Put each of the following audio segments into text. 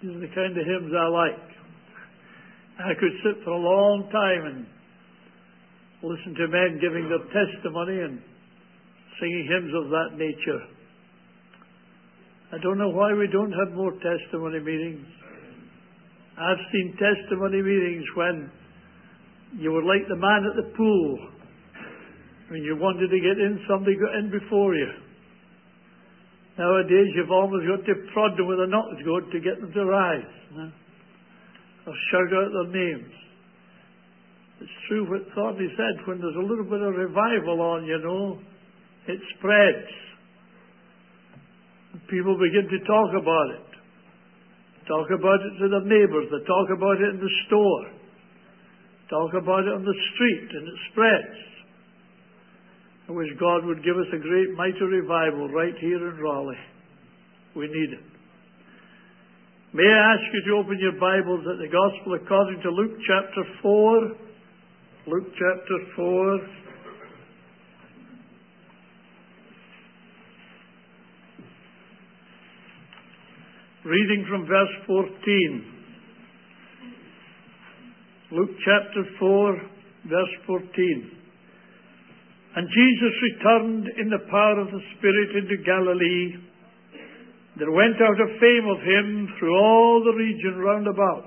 These are the kind of hymns I like. I could sit for a long time and listen to men giving their testimony and singing hymns of that nature. I don't know why we don't have more testimony meetings. I've seen testimony meetings when you were like the man at the pool. When you wanted to get in, somebody got in before you. Nowadays, you've almost got to prod them with a knock goad to get them to rise. Or shout out their names. It's true what Thorny said, when there's a little bit of revival on, it spreads. People begin to talk about it. Talk about it to their neighbours. They talk about it in the store. Talk about it on the street, and it spreads. I wish God would give us a great mighty revival right here in Raleigh. We need it. May I ask you to open your Bibles at the Gospel according to Luke chapter 4. Luke chapter 4. Reading from verse 14. Luke chapter 4, verse 14. And Jesus returned in the power of the Spirit into Galilee. There went out a fame of him through all the region round about.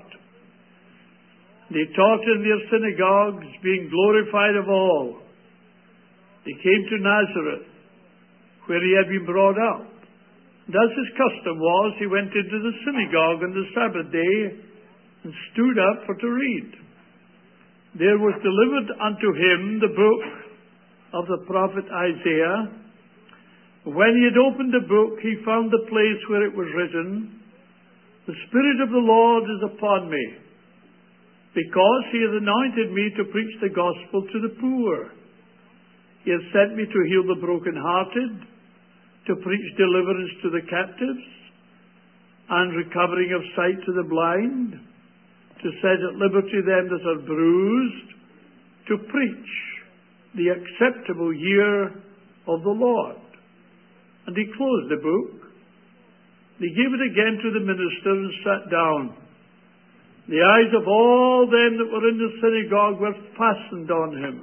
And he taught in their synagogues, being glorified of all. He came to Nazareth, where he had been brought up. And as his custom was, he went into the synagogue on the Sabbath day and stood up for to read. There was delivered unto him the book of the prophet Isaiah. When he had opened the book, he found the place where it was written, The Spirit of the Lord is upon me, because he has anointed me to preach the gospel to the poor. He has sent me to heal the brokenhearted, to preach deliverance to the captives, and recovering of sight to the blind, to set at liberty them that are bruised, to preach the acceptable year of the Lord. And he closed the book. He gave it again to the minister and sat down. The eyes of all them that were in the synagogue were fastened on him.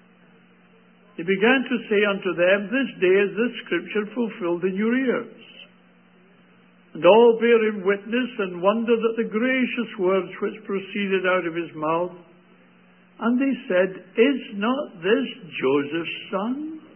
He began to say unto them, This day is this scripture fulfilled in your ears. And all bare him witness and wondered at the gracious words which proceeded out of his mouth. And they said, Is not this Joseph's son?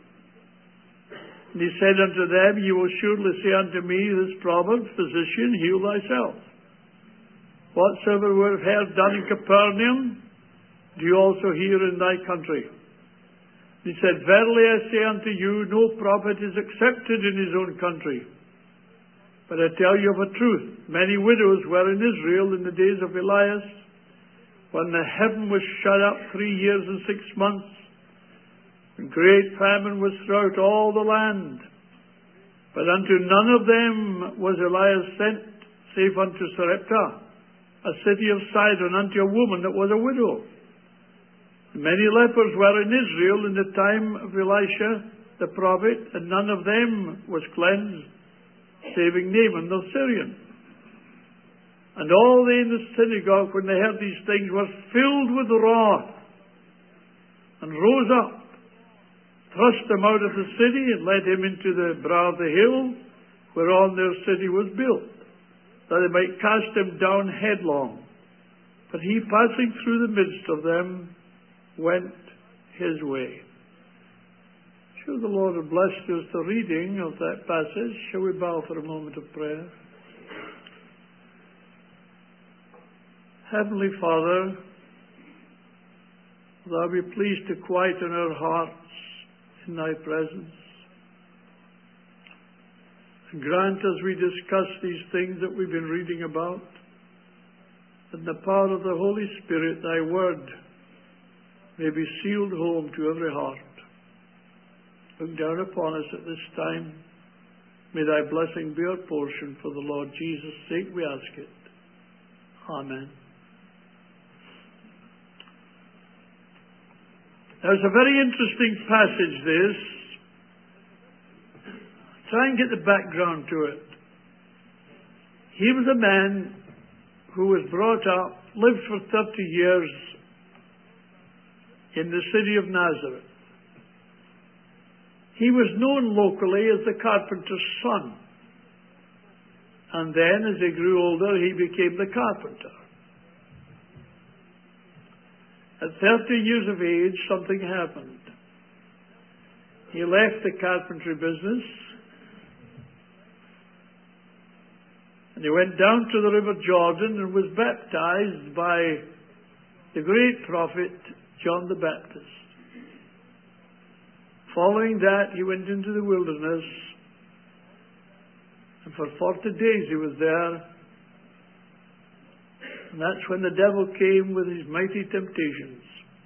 And he said unto them, You will surely say unto me this proverb, Physician, heal thyself. Whatsoever we have heard done in Capernaum, do you also hear in thy country? He said, Verily I say unto you, no prophet is accepted in his own country. But I tell you of a truth, many widows were in Israel in the days of Elias, when the heaven was shut up 3 years and 6 months, and great famine was throughout all the land. But unto none of them was Elias sent, save unto Sarepta, a city of Sidon, unto a woman that was a widow. Many lepers were in Israel in the time of Elisha the prophet, and none of them was cleansed, saving Naaman the Syrian. And all they in the synagogue, when they heard these things, were filled with wrath, and rose up, thrust him out of the city, and led him into the brow of the hill, whereon their city was built, that they might cast him down headlong. But he, passing through the midst of them, went his way. Sure, the Lord have blessed us the reading of that passage. Shall we bow for a moment of prayer? Heavenly Father, thou be pleased to quieten our hearts in thy presence. And grant as we discuss these things that we've been reading about, that the power of the Holy Spirit, thy word, may be sealed home to every heart. Look down upon us at this time. May thy blessing be our portion. For the Lord Jesus' sake we ask it. Amen. There's a very interesting passage, this. Try and get the background to it. He was a man who was brought up, lived for 30 years in the city of Nazareth. He was known locally as the carpenter's son. And then, as he grew older, he became the carpenter. At 30 years of age, something happened. He left the carpentry business, and he went down to the River Jordan and was baptized by the great prophet John the Baptist. Following that, he went into the wilderness, and for 40 days he was there. And that's when the devil came with his mighty temptations.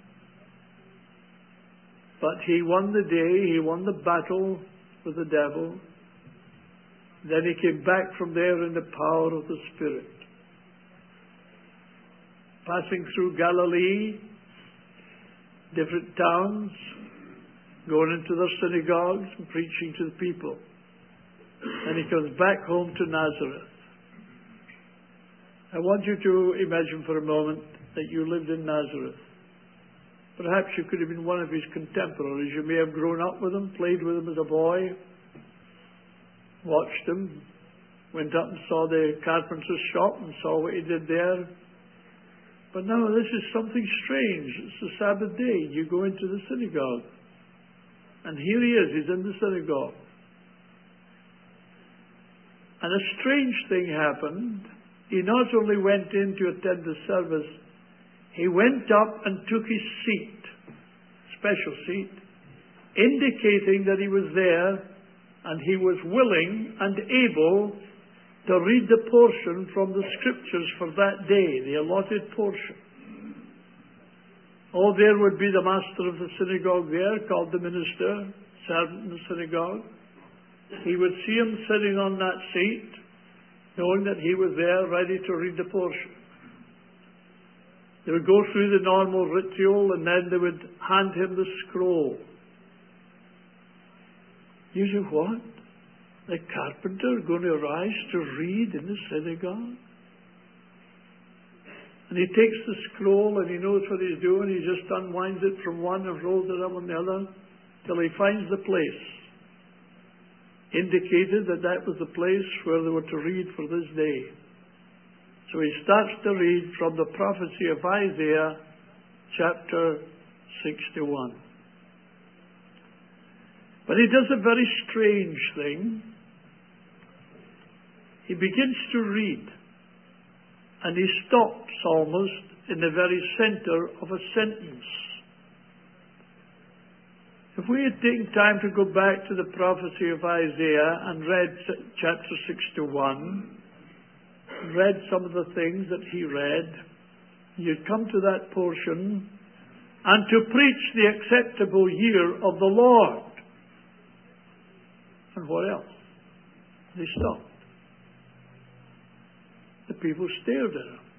But he won the day, he won the battle with the devil. Then he came back from there in the power of the Spirit. Passing through Galilee, different towns, going into their synagogues and preaching to the people. And he comes back home to Nazareth. I want you to imagine for a moment that you lived in Nazareth. Perhaps you could have been one of his contemporaries. You may have grown up with him, played with him as a boy, watched him, went up and saw the carpenter's shop and saw what he did there. But now this is something strange. It's the Sabbath day. You go into the synagogue. And here he is. He's in the synagogue. And a strange thing happened. He not only went in to attend the service, he went up and took his seat, special seat, indicating that he was there and he was willing and able to read the portion from the Scriptures for that day, the allotted portion. Oh, there would be the master of the synagogue there, called the minister, servant in the synagogue. He would see him sitting on that seat, knowing that he was there ready to read the portion. They would go through the normal ritual, and then they would hand him the scroll. You say, what? The carpenter going to rise to read in the synagogue? And he takes the scroll and he knows what he's doing. He just unwinds it from one and rolls it up on the other till he finds the place. Indicated that that was the place where they were to read for this day. So he starts to read from the prophecy of Isaiah chapter 61. But he does a very strange thing. He begins to read, and he stops almost in the very center of a sentence. If we had taken time to go back to the prophecy of Isaiah and read chapter 61, read some of the things that he read, you'd come to that portion, and to preach the acceptable year of the Lord. And what else? They stopped. The people stared at him.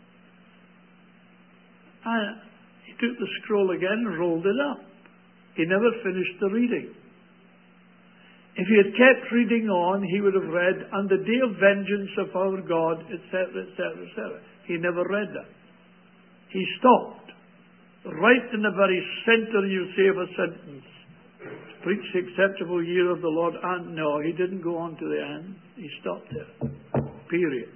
And he took the scroll again and rolled it up. He never finished the reading. If he had kept reading on, he would have read, "And the day of vengeance of our God," etc., etc., etc. He never read that. He stopped. Right in the very center, you say, of a sentence. Preach the acceptable year of the Lord. And no, he didn't go on to the end. He stopped there. Period.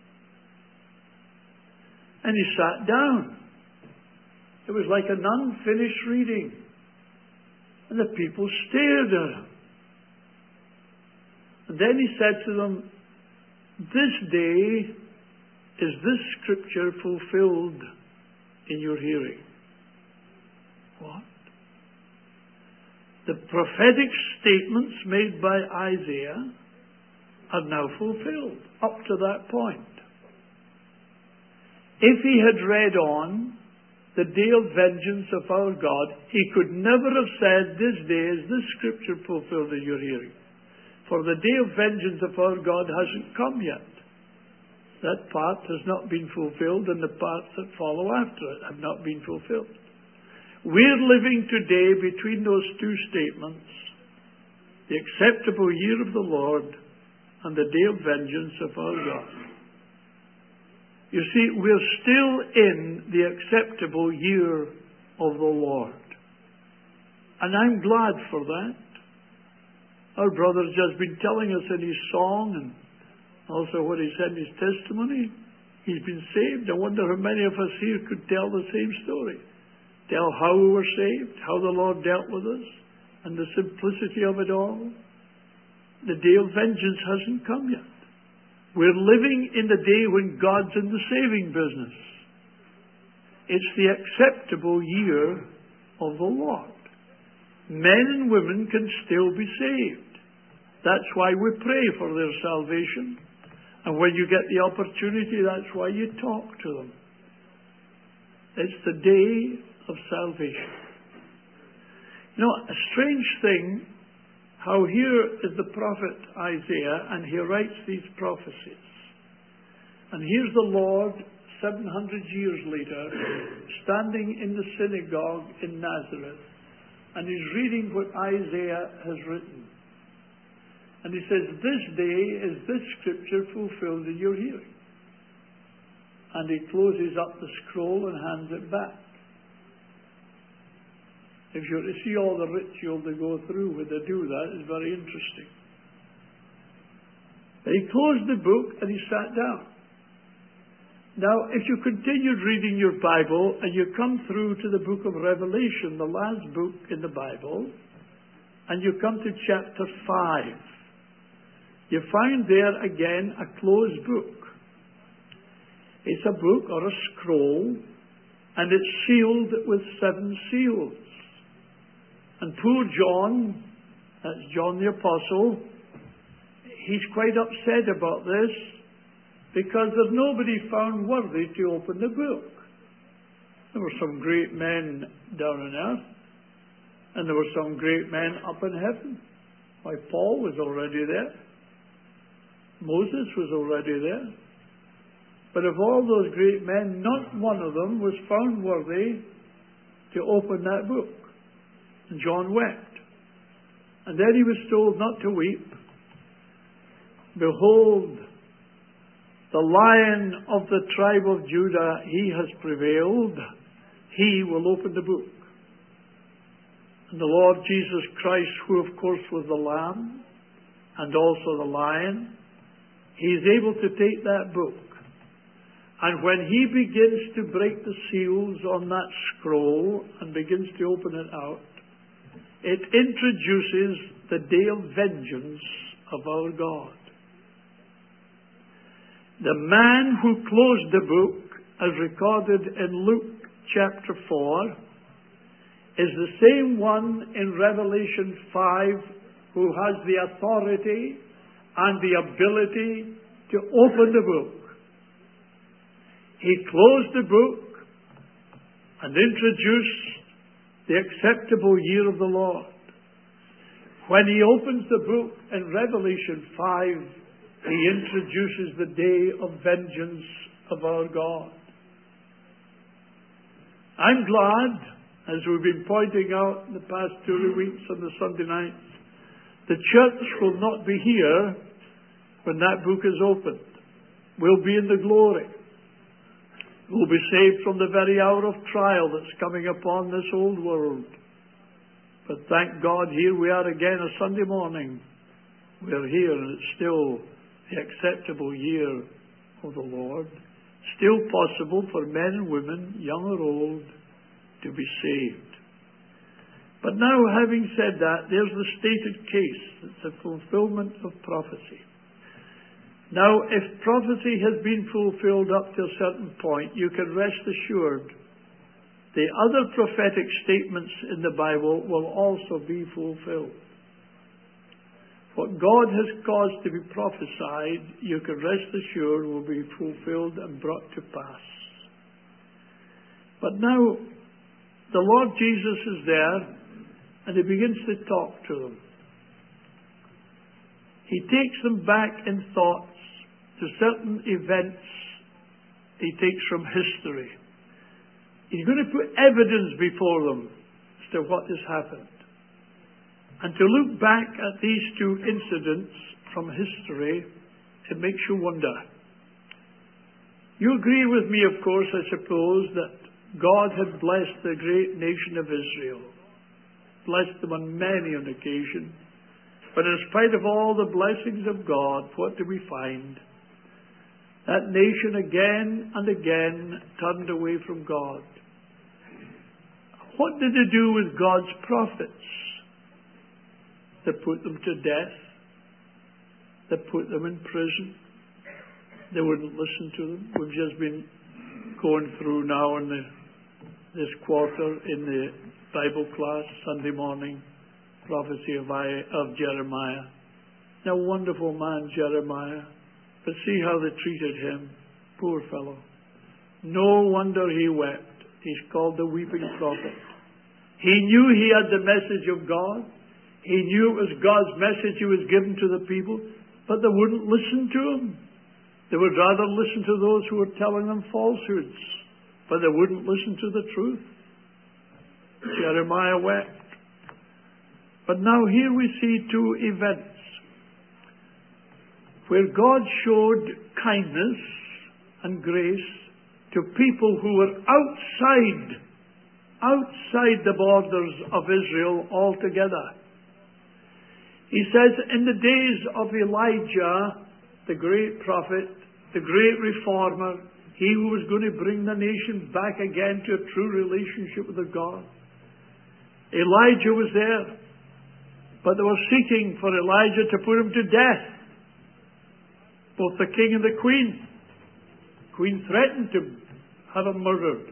And he sat down. It was like an unfinished reading. And the people stared at him. And then he said to them, "This day is this scripture fulfilled in your hearing." What? The prophetic statements made by Isaiah are now fulfilled up to that point. If he had read on the day of vengeance of our God, he could never have said, "This day is this scripture fulfilled in your hearing." For the day of vengeance of our God hasn't come yet. That part has not been fulfilled, and the parts that follow after it have not been fulfilled. We're living today between those two statements, the acceptable year of the Lord and the day of vengeance of our God. You see, we're still in the acceptable year of the Lord. And I'm glad for that. Our brother's just been telling us in his song and also what he said in his testimony. He's been saved. I wonder how many of us here could tell the same story. Tell how we were saved, how the Lord dealt with us, and the simplicity of it all. The day of vengeance hasn't come yet. We're living in the day when God's in the saving business. It's the acceptable year of the Lord. Men and women can still be saved. That's why we pray for their salvation. And when you get the opportunity, that's why you talk to them. It's the day of salvation. You know, a strange thing, how here is the prophet Isaiah, and he writes these prophecies. And here's the Lord, 700 years later, standing in the synagogue in Nazareth, and he's reading what Isaiah has written. And he says, this day is this scripture fulfilled in your hearing. And he closes up the scroll and hands it back. If you're to see all the ritual they go through when they do that, it's very interesting. And he closed the book and he sat down. Now, if you continued reading your Bible and you come through to the book of Revelation, the last book in the Bible, and you come to chapter 5, you find there again a closed book. It's a book or a scroll, and it's sealed with 7 seals. And poor John, that's John the Apostle, he's quite upset about this because there's nobody found worthy to open the book. There were some great men down on earth, and there were some great men up in heaven. Why, Paul was already there. Moses was already there. But of all those great men, not one of them was found worthy to open that book. And John wept. And then he was told not to weep. Behold, the Lion of the tribe of Judah, he has prevailed. He will open the book. And the Lord Jesus Christ, who of course was the Lamb and also the Lion, he is able to take that book. And when he begins to break the seals on that scroll and begins to open it out, it introduces the day of vengeance of our God. The man who closed the book, as recorded in Luke chapter 4, is the same one in Revelation 5 who has the authority and the ability to open the book. He closed the book and introduced the acceptable year of the Lord. When he opens the book in Revelation 5, he introduces the day of vengeance of our God. I'm glad, as we've been pointing out in the past 2 weeks on the Sunday nights, the church will not be here when that book is opened. We'll be in the glory. We'll be saved from the very hour of trial that's coming upon this old world. But thank God, here we are again a Sunday morning. We're here, and it's still the acceptable year of the Lord. Still possible for men and women, young or old, to be saved. But now, having said that, there's the stated case. It's a fulfillment of prophecy. Now, if prophecy has been fulfilled up to a certain point, you can rest assured the other prophetic statements in the Bible will also be fulfilled. What God has caused to be prophesied, you can rest assured will be fulfilled and brought to pass. But now, the Lord Jesus is there, and he begins to talk to them. He takes them back in thoughts to certain events he takes from history. He's going to put evidence before them as to what has happened. And to look back at these 2 incidents from history, it makes you wonder. You agree with me, of course, I suppose, that God had blessed the great nation of Israel, blessed them on many an occasion. But in spite of all the blessings of God, what do we find? That nation again and again turned away from God. What did they do with God's prophets? They put them to death. They put them in prison. They wouldn't listen to them. We've just been going through now in this quarter in the Bible class, Sunday morning, prophecy of Jeremiah. Now, wonderful man, Jeremiah. But see how they treated him. Poor fellow. No wonder he wept. He's called the weeping prophet. He knew he had the message of God. He knew it was God's message he was given to the people, but they wouldn't listen to him. They would rather listen to those who were telling them falsehoods, but they wouldn't listen to the truth. Jeremiah wept. But now here we see two events where God showed kindness and grace to people who were outside the borders of Israel altogether. He says, in the days of Elijah, the great prophet, the great reformer, he who was going to bring the nation back again to a true relationship with the God. Elijah was there, but they were seeking for Elijah to put him to death. Both the king and the queen. The queen threatened to have him murdered.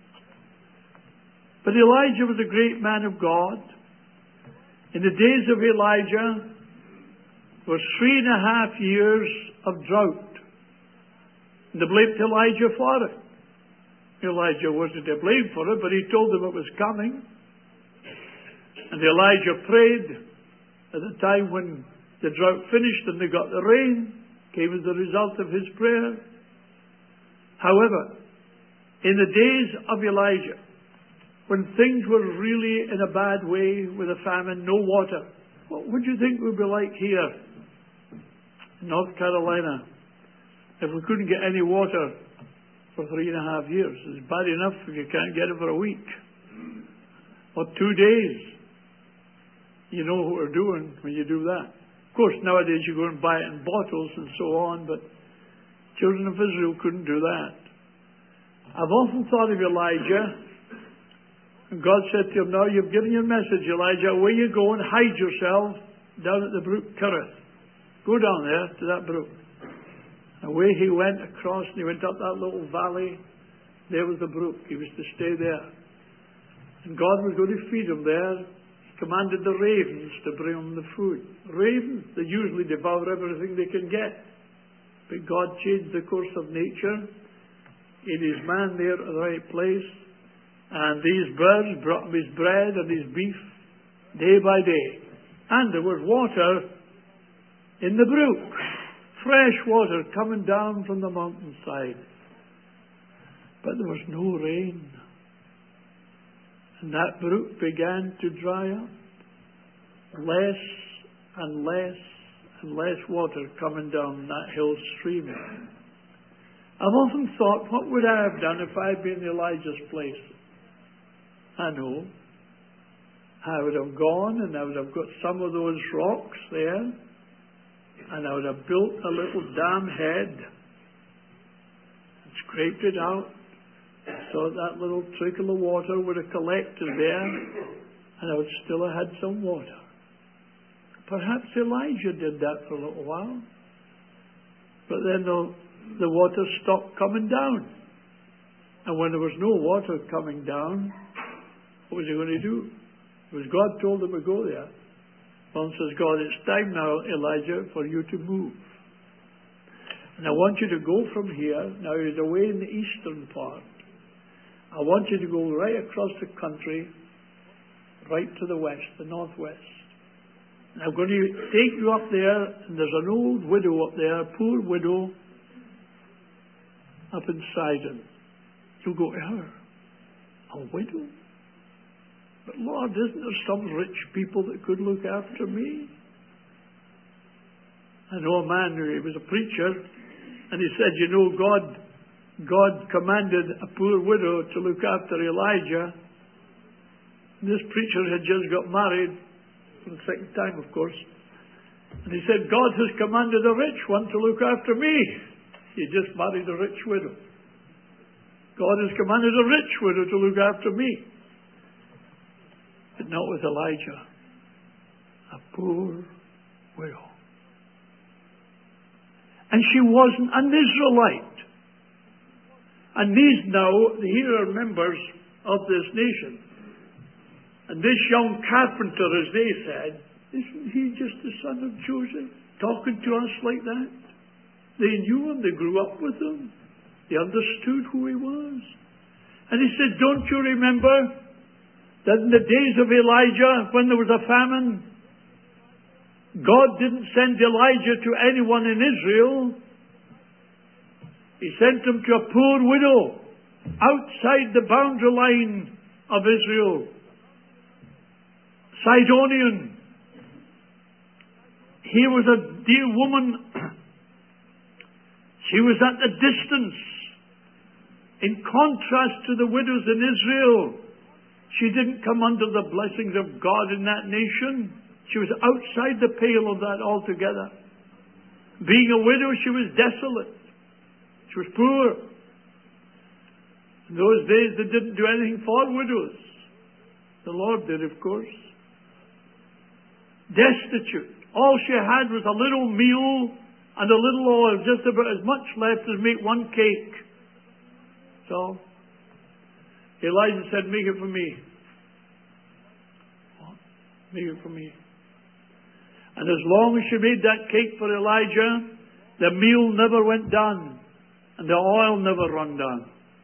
But Elijah was a great man of God. In the days of Elijah, there were 3.5 years of drought. And they blamed Elijah for it. Elijah wasn't to blame for it, but he told them it was coming. And Elijah prayed at the time when the drought finished and they got the rain, came as a result of his prayer. However, in the days of Elijah, when things were really in a bad way with a famine, no water, what would you think would be like here in North Carolina if we couldn't get any water for 3.5 years? It's bad enough if you can't get it for a week or 2 days. You know what we're doing when you do that. Of course, nowadays you go and buy it in bottles and so on, but children of Israel couldn't do that. I've often thought of Elijah. And God said to him, now you've given your message, Elijah. Away you go and hide yourself down at the brook Kerith. Go down there to that brook. Away he went across and he went up that little valley. There was the brook. He was to stay there. And God was going to feed him there. He commanded the ravens to bring him the food. Ravens, they usually devour everything they can get. But God changed the course of nature. He had his man there at the right place. And these birds brought him his bread and his beef day by day. And there was water in the brook. Fresh water coming down from the mountainside. But there was no rain. And that brook began to dry up. Less and less and less water coming down that hill stream. I've often thought, what would I have done if I had been in Elijah's place? I know. I would have gone and I would have got some of those rocks there and I would have built a little dam head and scraped it out so that little trickle of water would have collected there and I would still have had some water. Perhaps Elijah did that for a little while. But then the water stopped coming down. And when there was no water coming down, what was he going to do? Because God told him to go there. One says, God, it's time now, Elijah, for you to move. And I want you to go from here. Now he's away in the eastern part. I want you to go right across the country, right to the west, the northwest. And I'm going to take you up there, and there's an old widow up there, a poor widow, up in Sidon. You'll go to her. A widow? But Lord, isn't there some rich people that could look after me? I know a man who was a preacher, and he said, you know, God God commanded a poor widow to look after Elijah. This preacher had just got married for the second time, of course. And he said, God has commanded a rich one to look after me. He just married a rich widow. God has commanded a rich widow to look after me. But not with Elijah. A poor widow. And she wasn't an Israelite. And these now, here are members of this nation. And this young carpenter, as they said, isn't he just the son of Joseph? Talking to us like that? They knew him, they grew up with him. They understood who he was. And he said, don't you remember that in the days of Elijah, when there was a famine, God didn't send Elijah to anyone in Israel. He sent him to a poor widow outside the boundary line of Israel. Sidonian. Here was a dear woman. She was at a distance. In contrast to the widows in Israel, she didn't come under the blessings of God in that nation. She was outside the pale of that altogether. Being a widow, she was desolate. She was poor. In those days, they didn't do anything for widows. The Lord did, of course. Destitute. All she had was a little meal and a little oil, just about as much left as make one cake. So, Elijah said, make it for me. What? Make it for me. And as long as she made that cake for Elijah, the meal never went down. And the oil never run down.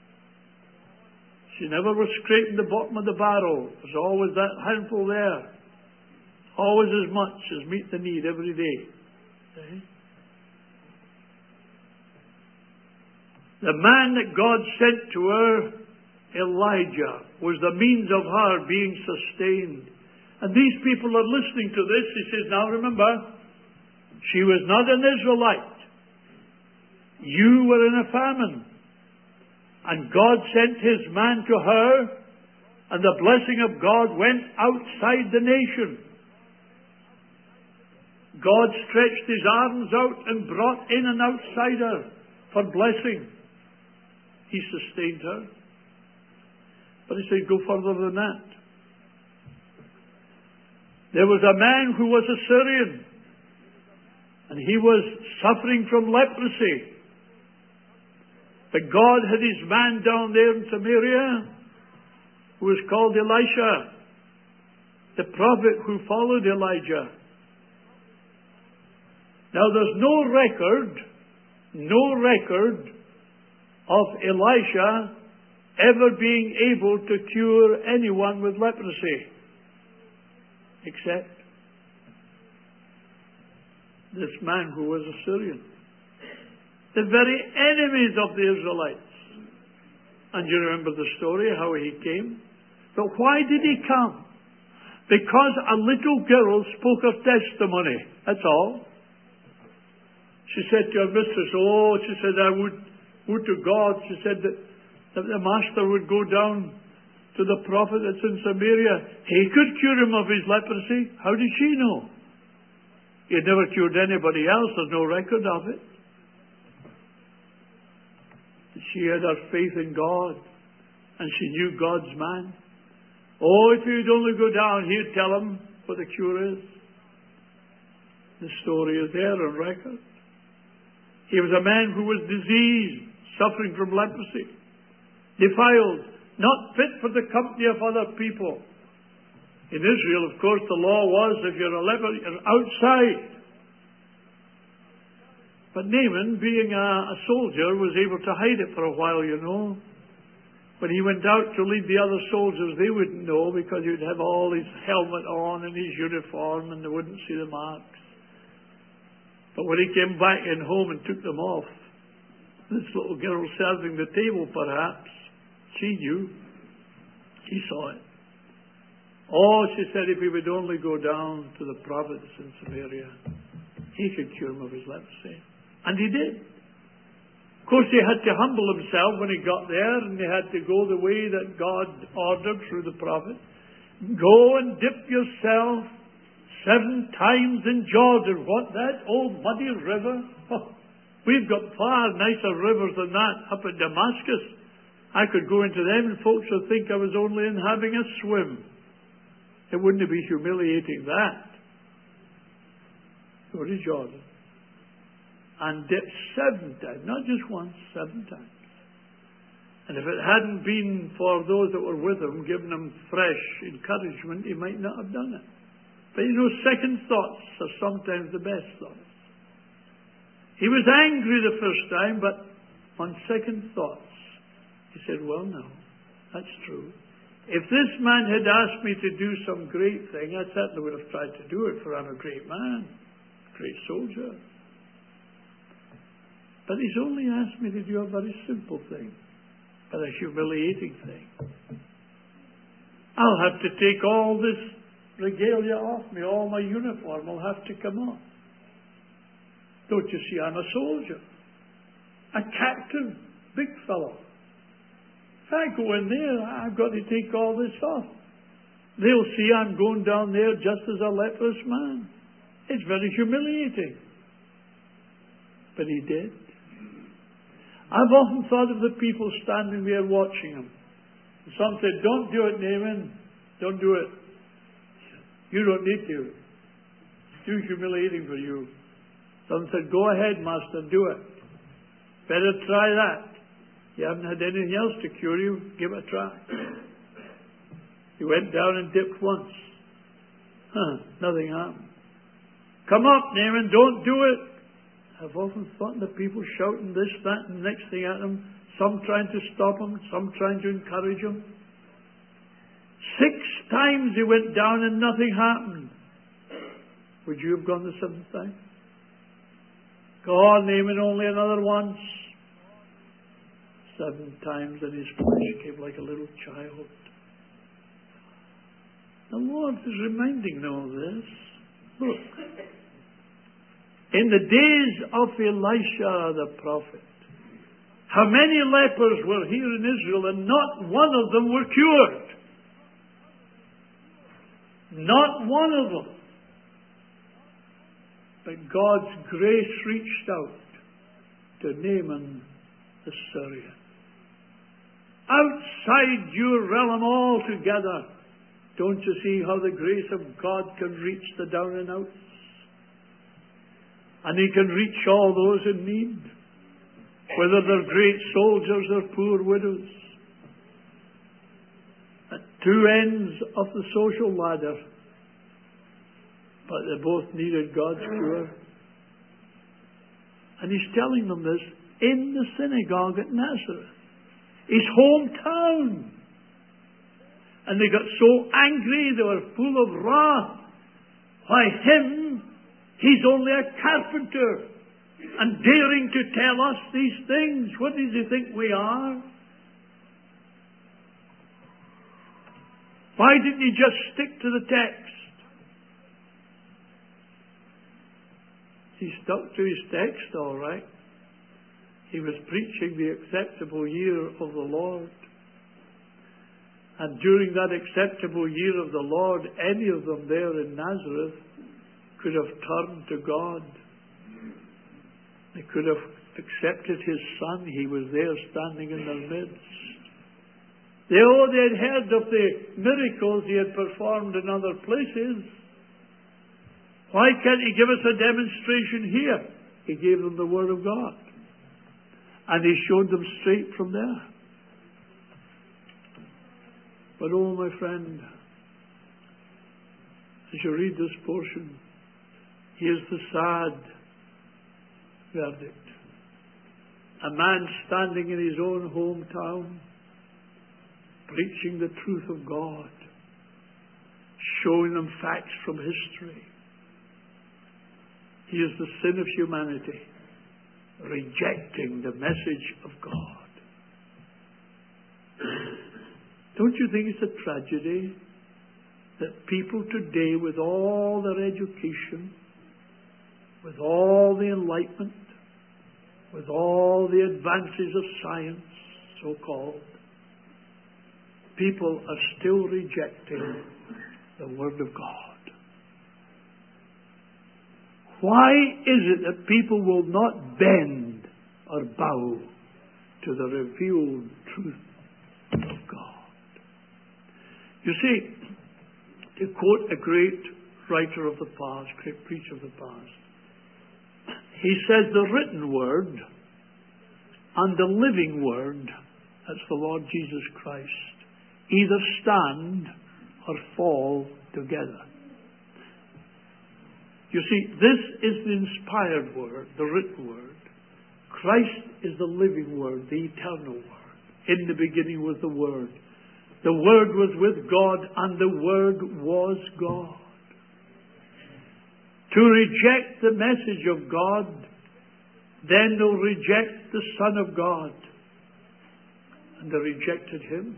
She never was scraping the bottom of the barrel. There's always that handful there. Always as much as meet the need every day. Okay? The man that God sent to her, Elijah, was the means of her being sustained. And these people are listening to this. He says, now remember, she was not an Israelite. You were in a famine. And God sent His man to her, and the blessing of God went outside the nation. God stretched His arms out and brought in an outsider for blessing. He sustained her. But He said, go further than that. There was a man who was a Syrian, and he was suffering from leprosy. But God had His man down there in Samaria, who was called Elisha, the prophet who followed Elijah. Now there's no record of Elisha ever being able to cure anyone with leprosy, except this man who was a Syrian. The very enemies of the Israelites. And you remember the story, how he came. But why did he come? Because a little girl spoke of testimony. That's all. She said to her mistress, she said, I would to God, she said that the master would go down to the prophet that's in Samaria. He could cure him of his leprosy. How did she know? He had never cured anybody else. There's no record of it. She had her faith in God, and she knew God's man. If he'd only go down, he'd tell him what the cure is. The story is there on record. He was a man who was diseased, suffering from leprosy, defiled, not fit for the company of other people. In Israel, of course, the law was if you're a leper, you're outside. But Naaman, being a soldier, was able to hide it for a while, you know. When he went out to lead the other soldiers, they wouldn't know because he'd have all his helmet on and his uniform and they wouldn't see the marks. But when he came back in home and took them off, this little girl serving the table perhaps, she knew. She saw it. She said if he would only go down to the prophets in Samaria, he could cure him of his leprosy. And he did. Of course, he had to humble himself when he got there, and he had to go the way that God ordered through the prophet. Go and dip yourself 7 times in Jordan. What, that old muddy river? Oh, we've got far nicer rivers than that up at Damascus. I could go into them and folks would think I was only in having a swim. It wouldn't be humiliating, that. Go to Jordan and dip 7 times, not just once, 7 times. And if it hadn't been for those that were with him, giving him fresh encouragement, he might not have done it. But second thoughts are sometimes the best thoughts. He was angry the first time, but on second thoughts, he said, well, no, that's true. If this man had asked me to do some great thing, I certainly would have tried to do it, for I'm a great man, great soldier. But he's only asked me to do a very simple thing, but a humiliating thing. I'll have to take all this regalia off me, all my uniform will have to come off. Don't you see, I'm a soldier, a captain, big fellow. If I go in there, I've got to take all this off. They'll see I'm going down there just as a leprous man. It's very humiliating. But he did. I've often thought of the people standing there watching him. Some said, don't do it, Naaman. Don't do it. You don't need to. It's too humiliating for you. Some said, go ahead, Master, do it. Better try that. You haven't had anything else to cure you. Give it a try. He went down and dipped once. Nothing happened. Come up, Naaman, don't do it. I've often thought the people shouting this, that, and the next thing at him, some trying to stop him, some trying to encourage him. 6 times he went down and nothing happened. Would you have gone the 7th time? Go on, Naaman, only another once. 7 times, and his flesh came like a little child. The Lord is reminding me of this. Look. In the days of Elisha the prophet, how many lepers were here in Israel and not one of them were cured? Not one of them. But God's grace reached out to Naaman the Syrian. Outside your realm altogether, don't you see how the grace of God can reach the down and outs? And He can reach all those in need, whether they're great soldiers or poor widows. At 2 ends of the social ladder, but they both needed God's cure. And He's telling them this in the synagogue at Nazareth, His hometown. And they got so angry, they were full of wrath. Why, him, he's only a carpenter, and daring to tell us these things. What does he think we are? Why didn't he just stick to the text? He stuck to his text, all right. He was preaching the acceptable year of the Lord. And during that acceptable year of the Lord, any of them there in Nazareth could have turned to God. They could have accepted His Son. He was there standing in their midst. They had heard of the miracles He had performed in other places. Why can't He give us a demonstration here? He gave them the Word of God. And He showed them straight from there. But oh, my friend, as you read this portion, here's the sad verdict. A man standing in his own hometown, preaching the truth of God, showing them facts from history. Here's the sin of humanity, rejecting the message of God. Don't you think it's a tragedy that people today, with all their education, with all the enlightenment, with all the advances of science, so-called, people are still rejecting the Word of God. Why is it that people will not bend or bow to the revealed truth of God? You see, to quote a great writer of the past, great preacher of the past, he says the written Word and the living Word, that's the Lord Jesus Christ, either stand or fall together. You see, this is the inspired Word, the written Word. Christ is the living Word, the eternal Word. In the beginning was the Word. The Word was with God, and the Word was God. To reject the message of God, then they'll reject the Son of God. And they rejected Him.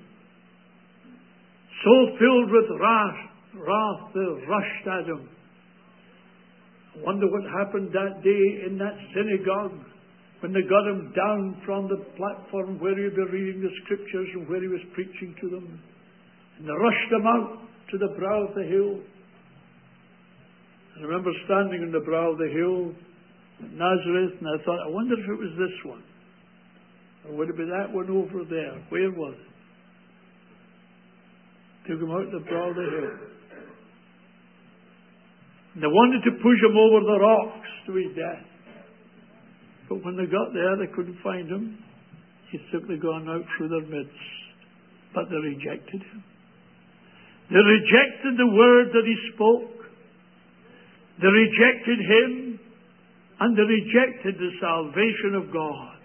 So filled with wrath, they rushed at Him. I wonder what happened that day in that synagogue when they got Him down from the platform where He'd been reading the Scriptures and where He was preaching to them. And they rushed Him out to the brow of the hill. And I remember standing on the brow of the hill at Nazareth, and I thought, I wonder if it was this one. Or would it be that one over there? Where was it? Took Him out to the brow of the hill. And they wanted to push Him over the rocks to His death. But when they got there, they couldn't find Him. He'd simply gone out through their midst. But they rejected Him. They rejected the word that He spoke. They rejected Him, and they rejected the salvation of God.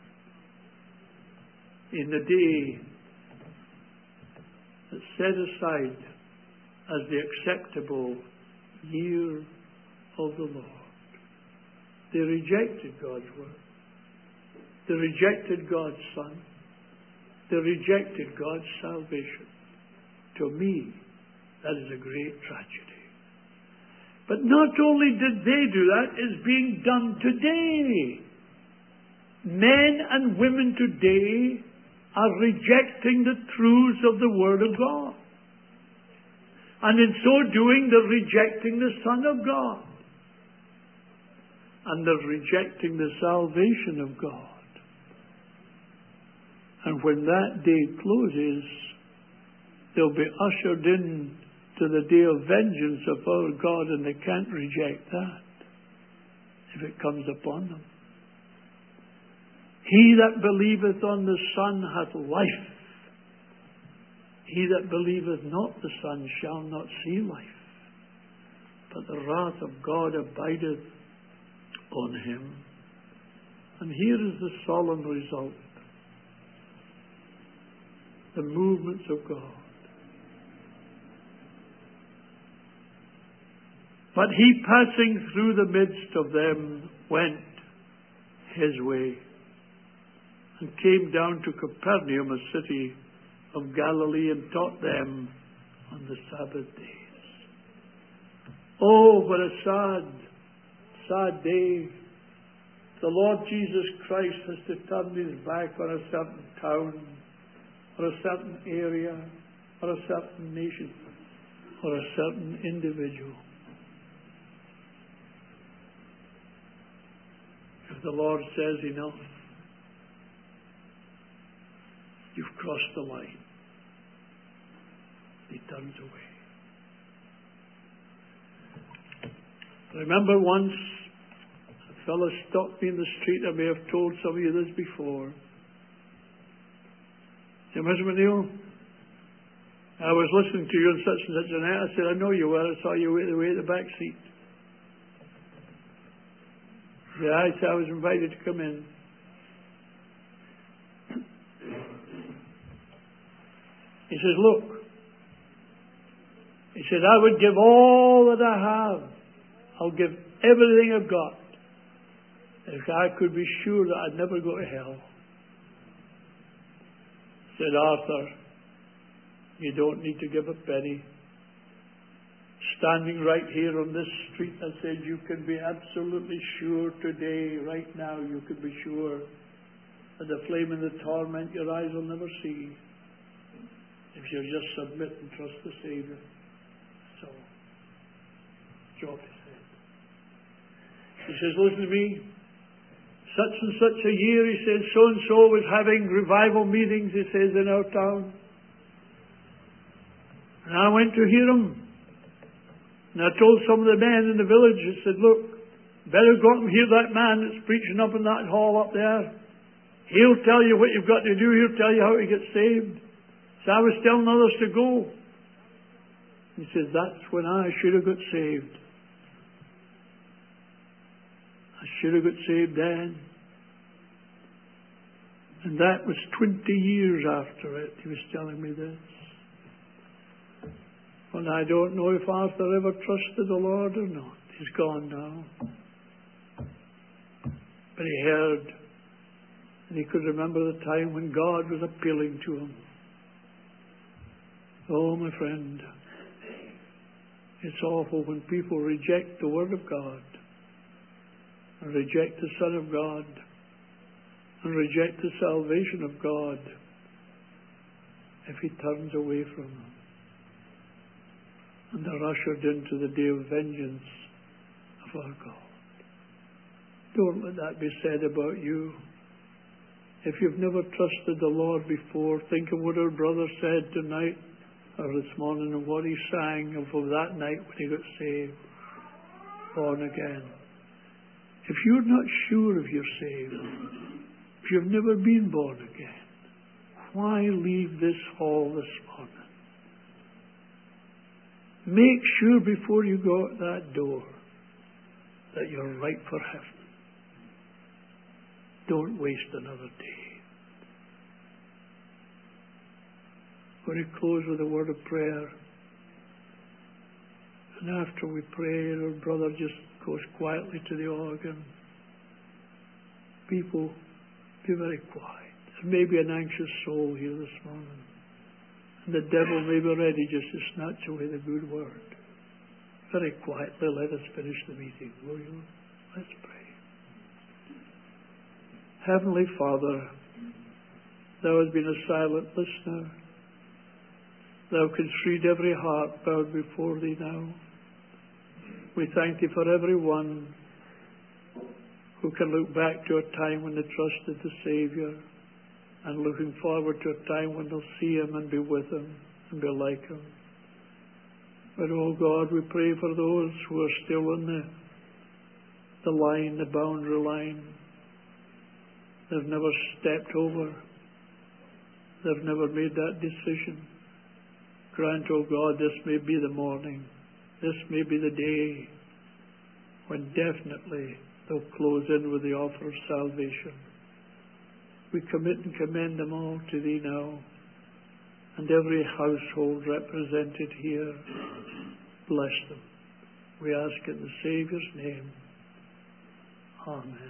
In the day that's set aside as the acceptable year of the Lord. They rejected God's word. They rejected God's Son. They rejected God's salvation. To me, that is a great tragedy. But not only did they do that, it's being done today. Men and women today are rejecting the truths of the Word of God. And in so doing, they're rejecting the Son of God. And they're rejecting the salvation of God. And when that day closes, they'll be ushered in to the day of vengeance of our God, and they can't reject that if it comes upon them. He that believeth on the Son hath life. He that believeth not the Son shall not see life, but the wrath of God abideth on him. And here is the solemn result. The movements of God. But He, passing through the midst of them, went His way, and came down to Capernaum, a city of Galilee, and taught them on the Sabbath days. Oh, what a sad day. The Lord Jesus Christ has to turn His back on a certain town, or a certain area, or a certain nation, or a certain individual. If the Lord says enough, you've crossed the line. He turns away. I remember once a fellow stopped me in the street. I may have told some of you this before. He said, Mr. McNeil, I was listening to you on such and such a night. I said, I know you were. I saw you away at the back seat. Yeah, I said I was invited to come in. He says, look. He said, I would give all that I have. I'll give everything I've got if I could be sure that I'd never go to hell. Said Arthur, you don't need to give a penny. standing right here on this street, I said, you can be absolutely sure today, right now, you can be sure that the flame and the torment your eyes will never see if you just submit and trust the Savior. So, drop his head. He says, listen to me. Such and such a year, he says, so-and-so was having revival meetings, he says, in our town. And I went to hear him. And I told some of the men in the village, I said, look, better go up and hear that man that's preaching up in that hall up there. He'll tell you what you've got to do. He'll tell you how to get saved. So I was telling others to go. He says, that's when I should have got saved. I should have got saved then. And that was 20 years after it. He was telling me this. And I don't know if Arthur ever trusted the Lord or not. He's gone now. But he heard, and he could remember the time when God was appealing to him. Oh, my friend, it's awful when people reject the Word of God, and reject the Son of God, and reject the salvation of God if he turns away from them. And they're ushered into the day of vengeance of our God. Don't let that be said about you. If you've never trusted the Lord before, think of what our brother said tonight or this morning and what he sang of that night when he got saved, born again. If you're not sure if you're saved, if you've never been born again, why leave this hall this morning? Make sure before you go out that door that you're right for heaven. Don't waste another day. We're going to close with a word of prayer. And after we pray, our brother just goes quietly to the organ. People, be very quiet. There may be an anxious soul here this morning. And the devil may be ready just to snatch away the good word. Very quietly, let us finish the meeting, will you? Let's pray. Heavenly Father, Thou hast been a silent listener. Thou canst read every heart bowed before Thee now. We thank Thee for every one who can look back to a time when they trusted the Savior, and looking forward to a time when they'll see Him and be with Him and be like Him. But, oh God, we pray for those who are still in the line, the boundary line. They've never stepped over. They've never made that decision. Grant, oh God, this may be the morning. This may be the day when definitely they'll close in with the offer of salvation. We commit and commend them all to Thee now, and every household represented here. Bless them. We ask in the Saviour's name. Amen.